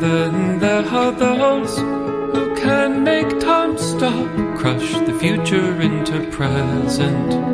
then there are those who can make time stop, crush the future into present.